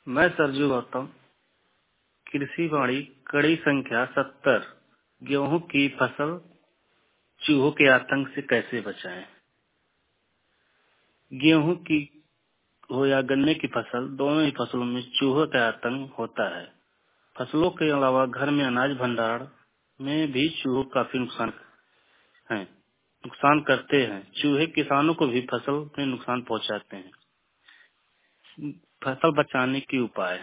मैं सरजू गौतम। कृषि वाणी कड़ी संख्या 70। गेहूं की फसल चूहों के आतंक से कैसे बचाएं। गेहूं की हो या गन्ने की फसल, दोनों ही फसलों में चूहों का आतंक होता है। फसलों के अलावा घर में अनाज भंडारण में भी चूहों काफी नुकसान करते हैं। चूहे किसानों को भी फसल में नुकसान पहुंचाते हैं। फसल बचाने के उपाय।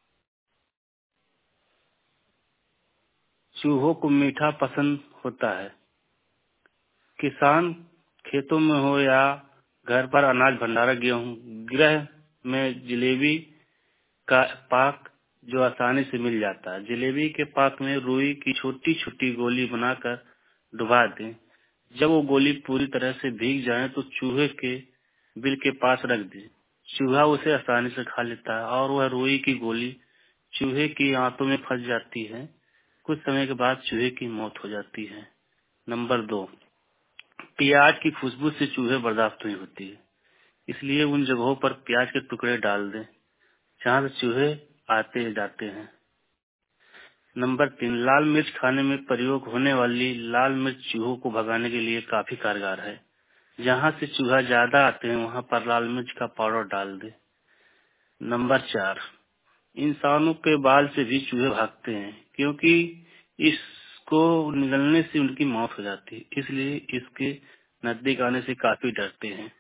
चूहों को मीठा पसंद होता है। किसान खेतों में हो या घर पर अनाज भंडारण, गेहूं गृह में जलेबी का पाक जो आसानी से मिल जाता है। जलेबी के पाक में रुई की छोटी छोटी गोली बनाकर डुबा दें। जब वो गोली पूरी तरह से भीग जाए तो चूहे के बिल के पास रख दें। चूहा उसे आसानी से खा लेता है और वह रुई की गोली चूहे की आंतों में फंस जाती है। कुछ समय के बाद चूहे की मौत हो जाती है। नंबर 2, प्याज की खुशबू से चूहे बर्दाश्त नहीं होती है, इसलिए उन जगहों पर प्याज के टुकड़े डाल दें जहाँ से चूहे आते जाते हैं। नंबर 3, लाल मिर्च खाने में प्रयोग होने वाली लाल मिर्च चूहों को भगाने के लिए काफी कारगर है। जहाँ से चूहा ज्यादा आते हैं वहाँ पर लाल मिर्च का पाउडर डाल दें। नंबर 4, इंसानों के बाल से भी चूहे भागते हैं, क्योंकि इसको निगलने से उनकी मौत हो जाती है, इसलिए इसके नजदीक आने से काफी डरते हैं।